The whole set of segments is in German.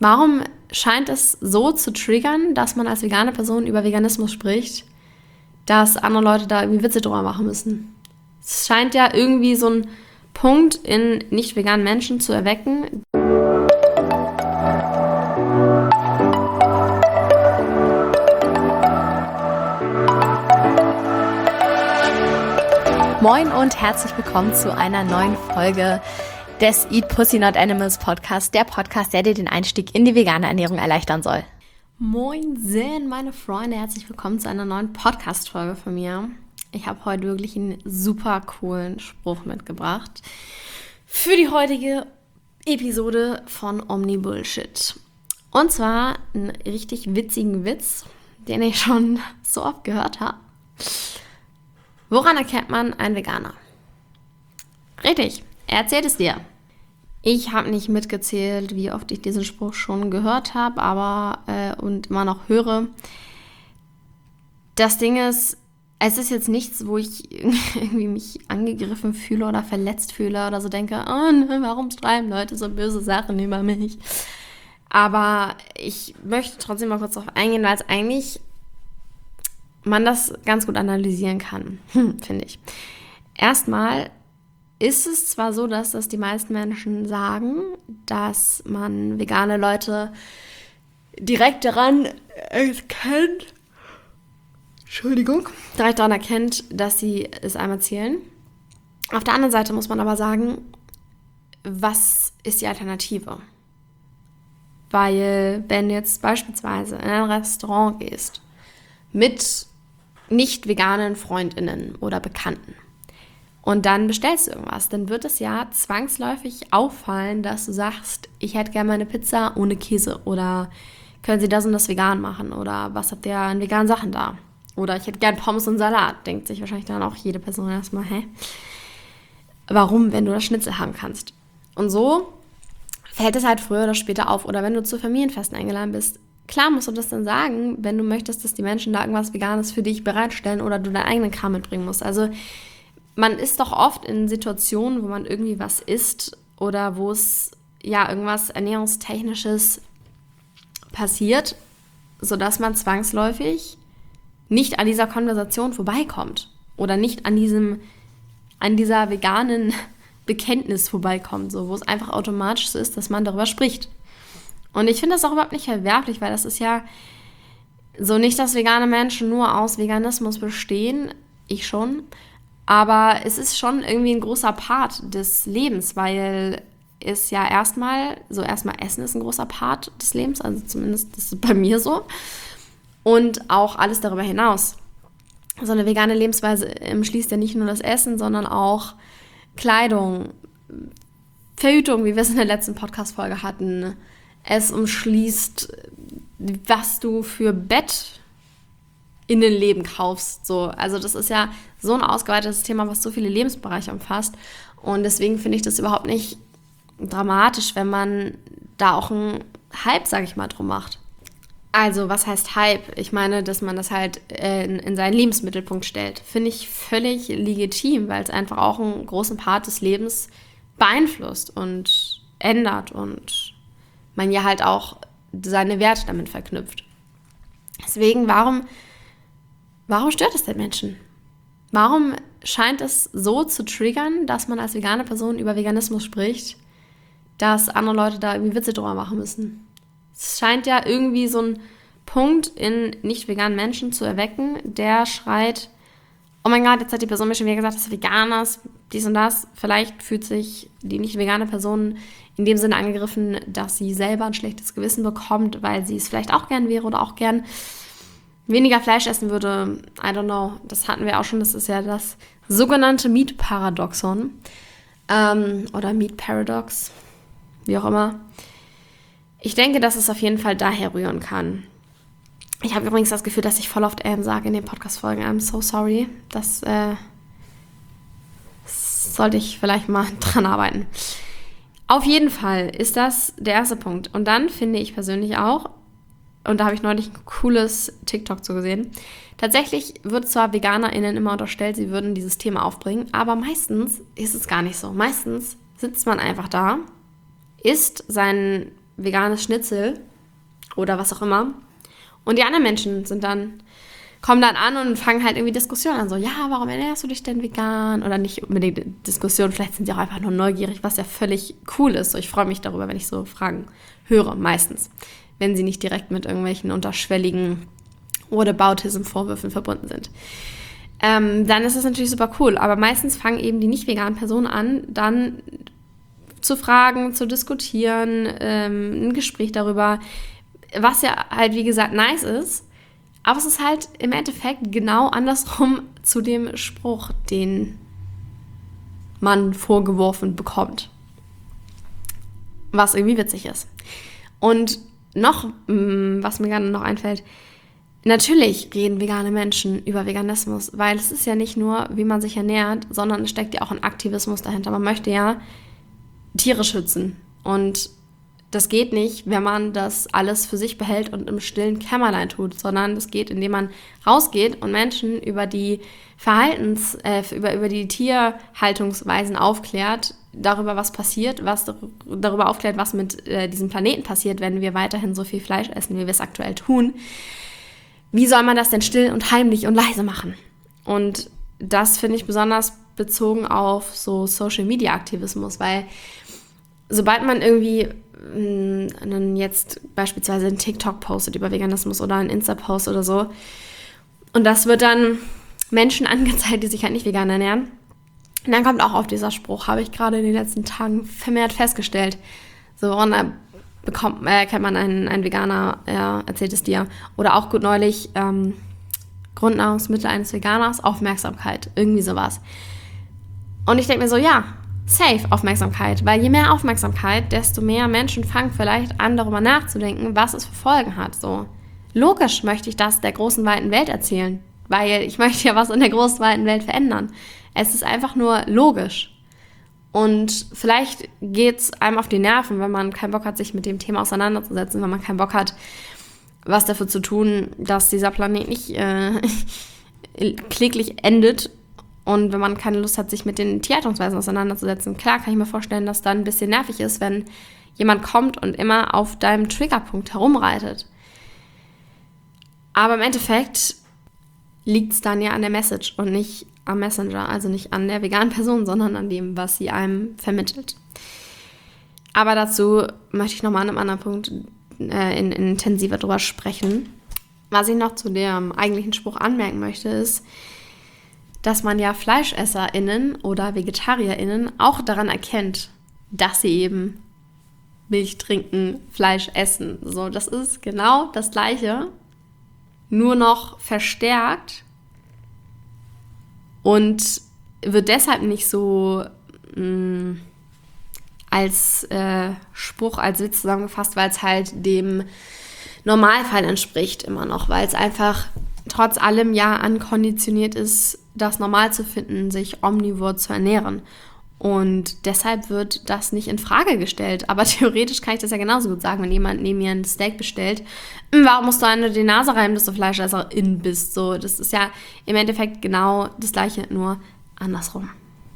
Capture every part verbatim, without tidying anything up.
Warum scheint es so zu triggern, dass man als vegane Person über Veganismus spricht, dass andere Leute da irgendwie Witze drüber machen müssen? Es scheint ja irgendwie so ein Punkt in nicht veganen Menschen zu erwecken. Moin und herzlich willkommen zu einer neuen Folge des Eat Pussy Not Animals Podcast, der Podcast, der dir den Einstieg in die vegane Ernährung erleichtern soll. Moinsen, meine Freunde, herzlich willkommen zu einer neuen Podcast-Folge von mir. Ich habe heute wirklich einen super coolen Spruch mitgebracht für die heutige Episode von Omni Bullshit. Und zwar einen richtig witzigen Witz, den ich schon so oft gehört habe. Woran erkennt man einen Veganer? Richtig, er erzählt es dir. Ich habe nicht mitgezählt, wie oft ich diesen Spruch schon gehört habe, aber äh, und immer noch höre. Das Ding ist, es ist jetzt nichts, wo ich irgendwie mich angegriffen fühle oder verletzt fühle oder so denke, oh, ne, warum schreiben Leute so böse Sachen über mich? Aber ich möchte trotzdem mal kurz darauf eingehen, weil es eigentlich man das ganz gut analysieren kann, hm, finde ich. Erstmal ist es zwar so, dass das die meisten Menschen sagen, dass man vegane Leute direkt daran erkennt, Entschuldigung, direkt daran erkennt, dass sie es einmal zählen. Auf der anderen Seite muss man aber sagen, was ist die Alternative? Weil wenn du jetzt beispielsweise in ein Restaurant gehst mit nicht veganen FreundInnen oder Bekannten und dann bestellst du irgendwas, dann wird es ja zwangsläufig auffallen, dass du sagst, ich hätte gerne meine Pizza ohne Käse oder können Sie das und das vegan machen oder was habt ihr an veganen Sachen da? Oder ich hätte gerne Pommes und Salat, denkt sich wahrscheinlich dann auch jede Person erstmal, hä? Warum, wenn du das Schnitzel haben kannst? Und so fällt es halt früher oder später auf. Oder wenn du zu Familienfesten eingeladen bist, klar musst du das dann sagen, wenn du möchtest, dass die Menschen da irgendwas Veganes für dich bereitstellen oder du deinen eigenen Kram mitbringen musst. Also man ist doch oft in Situationen, wo man irgendwie was isst oder wo es ja irgendwas Ernährungstechnisches passiert, sodass man zwangsläufig nicht an dieser Konversation vorbeikommt oder nicht an diesem, an dieser veganen Bekenntnis vorbeikommt, so, wo es einfach automatisch so ist, dass man darüber spricht. Und ich finde das auch überhaupt nicht verwerflich, weil das ist ja so nicht, dass vegane Menschen nur aus Veganismus bestehen, ich schon, aber es ist schon irgendwie ein großer Part des Lebens, weil es ja erstmal, so erstmal Essen ist ein großer Part des Lebens, also zumindest ist es bei mir so, und auch alles darüber hinaus. So eine vegane Lebensweise umschließt ja nicht nur das Essen, sondern auch Kleidung, Verhütung, wie wir es in der letzten Podcast-Folge hatten. Es umschließt, was du für Bett in den Leben kaufst. So. Also das ist ja so ein ausgeweitetes Thema, was so viele Lebensbereiche umfasst. Und deswegen finde ich das überhaupt nicht dramatisch, wenn man da auch einen Hype, sage ich mal, drum macht. Also was heißt Hype? Ich meine, dass man das halt in, in seinen Lebensmittelpunkt stellt. Finde ich völlig legitim, weil es einfach auch einen großen Part des Lebens beeinflusst und ändert und man ja halt auch seine Werte damit verknüpft. Deswegen, warum, warum stört es den Menschen? Warum scheint es so zu triggern, dass man als vegane Person über Veganismus spricht, dass andere Leute da irgendwie Witze drüber machen müssen? Es scheint ja irgendwie so ein Punkt in nicht veganen Menschen zu erwecken, der schreit, oh mein Gott, jetzt hat die Person mir schon wieder gesagt, dass du vegan ist, dies und das. Vielleicht fühlt sich die nicht vegane Person in dem Sinne angegriffen, dass sie selber ein schlechtes Gewissen bekommt, weil sie es vielleicht auch gern wäre oder auch gern weniger Fleisch essen würde. I don't know. Das hatten wir auch schon. Das ist ja das sogenannte Meat-Paradoxon. Ähm, oder Meat-Paradox. Wie auch immer. Ich denke, dass es auf jeden Fall daher rühren kann. Ich habe übrigens das Gefühl, dass ich voll oft ähm sage in den Podcast-Folgen. I'm so sorry. Das äh, sollte ich vielleicht mal dran arbeiten. Auf jeden Fall ist das der erste Punkt. Und dann finde ich persönlich auch, und da habe ich neulich ein cooles TikTok zu gesehen, tatsächlich wird zwar VeganerInnen immer unterstellt, sie würden dieses Thema aufbringen, aber meistens ist es gar nicht so. Meistens sitzt man einfach da, isst sein veganes Schnitzel oder was auch immer. Und die anderen Menschen sind dann, kommen dann an und fangen halt irgendwie Diskussionen an. So, ja, warum ernährst du dich denn vegan? Oder nicht unbedingt Diskussionen, vielleicht sind sie auch einfach nur neugierig, was ja völlig cool ist. So, ich freue mich darüber, wenn ich so Fragen höre, meistens. Wenn sie nicht direkt mit irgendwelchen unterschwelligen Whataboutism-Vorwürfen verbunden sind. Ähm, dann ist das natürlich super cool. Aber meistens fangen eben die nicht veganen Personen an, dann zu fragen, zu diskutieren, ähm, ein Gespräch darüber, was ja halt, wie gesagt, nice ist. Aber es ist halt im Endeffekt genau andersrum zu dem Spruch, den man vorgeworfen bekommt. Was irgendwie witzig ist. Und noch, was mir gerade noch einfällt, natürlich reden vegane Menschen über Veganismus, weil es ist ja nicht nur, wie man sich ernährt, sondern es steckt ja auch ein Aktivismus dahinter. Man möchte ja Tiere schützen und das geht nicht, wenn man das alles für sich behält und im stillen Kämmerlein tut, sondern das geht, indem man rausgeht und Menschen über die Verhaltens, äh, über, über die Tierhaltungsweisen aufklärt, darüber, was passiert, was darüber aufklärt, was mit äh, diesem Planeten passiert, wenn wir weiterhin so viel Fleisch essen, wie wir es aktuell tun. Wie soll man das denn still und heimlich und leise machen? Und das finde ich besonders bezogen auf so Social-Media-Aktivismus, weil sobald man irgendwie mh, einen jetzt beispielsweise einen TikTok postet über Veganismus oder einen Insta-Post oder so und das wird dann Menschen angezeigt, die sich halt nicht vegan ernähren, und dann kommt auch auf dieser Spruch, habe ich gerade in den letzten Tagen vermehrt festgestellt. So, und da bekommt, äh, kennt man einen, einen Veganer, er erzählt es dir. Oder auch gut neulich, ähm, Grundnahrungsmittel eines Veganers, Aufmerksamkeit, irgendwie sowas. Und ich denke mir so, ja, safe Aufmerksamkeit, weil je mehr Aufmerksamkeit, desto mehr Menschen fangen vielleicht an, darüber nachzudenken, was es für Folgen hat. So, logisch möchte ich das der großen, weiten Welt erzählen, weil ich möchte ja was in der großen, weiten Welt verändern. Es ist einfach nur logisch. Und vielleicht geht es einem auf die Nerven, wenn man keinen Bock hat, sich mit dem Thema auseinanderzusetzen, wenn man keinen Bock hat, was dafür zu tun, dass dieser Planet nicht äh, kläglich endet. Und wenn man keine Lust hat, sich mit den Tierhaltungsweisen auseinanderzusetzen, klar kann ich mir vorstellen, dass dann ein bisschen nervig ist, wenn jemand kommt und immer auf deinem Triggerpunkt herumreitet. Aber im Endeffekt liegt es dann ja an der Message und nicht am Messenger, also nicht an der veganen Person, sondern an dem, was sie einem vermittelt. Aber dazu möchte ich nochmal an einem anderen Punkt äh, in, in intensiver drüber sprechen. Was ich noch zu dem eigentlichen Spruch anmerken möchte, ist, dass man ja FleischesserInnen oder VegetarierInnen auch daran erkennt, dass sie eben Milch trinken, Fleisch essen. So, das ist genau das Gleiche, nur noch verstärkt und wird deshalb nicht so mh, als äh, Spruch, als Witz zusammengefasst, weil es halt dem Normalfall entspricht immer noch, weil es einfach trotz allem ja ankonditioniert ist, das normal zu finden, sich omnivor zu ernähren. Und deshalb wird das nicht in Frage gestellt. Aber theoretisch kann ich das ja genauso gut sagen, wenn jemand neben mir ein Steak bestellt. Warum musst du eine die Nase reiben, dass du Fleischesserin bist? So, das ist ja im Endeffekt genau das Gleiche, nur andersrum.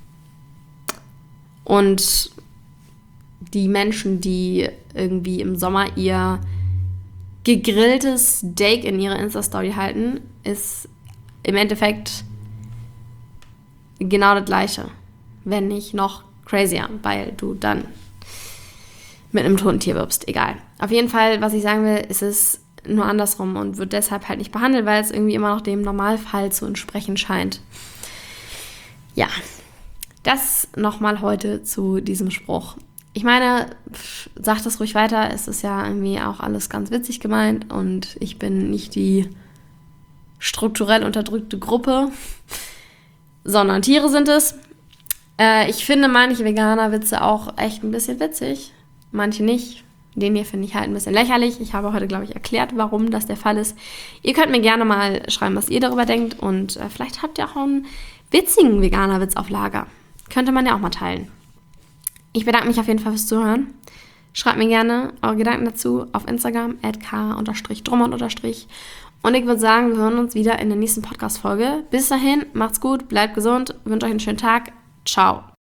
Und die Menschen, die irgendwie im Sommer ihr gegrilltes Steak in ihre Insta-Story halten, ist im Endeffekt genau das Gleiche. Wenn nicht noch crazier, weil du dann mit einem toten Tier wirbst. Egal. Auf jeden Fall, was ich sagen will, ist es nur andersrum und wird deshalb halt nicht behandelt, weil es irgendwie immer noch dem Normalfall zu entsprechen scheint. Ja, das nochmal heute zu diesem Spruch. Ich meine, pff, sag das ruhig weiter, es ist ja irgendwie auch alles ganz witzig gemeint und ich bin nicht die strukturell unterdrückte Gruppe, sondern Tiere sind es. Äh, ich finde manche Veganer-Witze auch echt ein bisschen witzig, manche nicht. Den hier finde ich halt ein bisschen lächerlich. Ich habe heute, glaube ich, erklärt, warum das der Fall ist. Ihr könnt mir gerne mal schreiben, was ihr darüber denkt und äh, vielleicht habt ihr auch einen witzigen Veganer-Witz auf Lager. Könnte man ja auch mal teilen. Ich bedanke mich auf jeden Fall fürs Zuhören. Schreibt mir gerne eure Gedanken dazu auf Instagram at k drummond unterstrich. Und ich würde sagen, wir hören uns wieder in der nächsten Podcast-Folge. Bis dahin, macht's gut, bleibt gesund, wünsche euch einen schönen Tag. Ciao.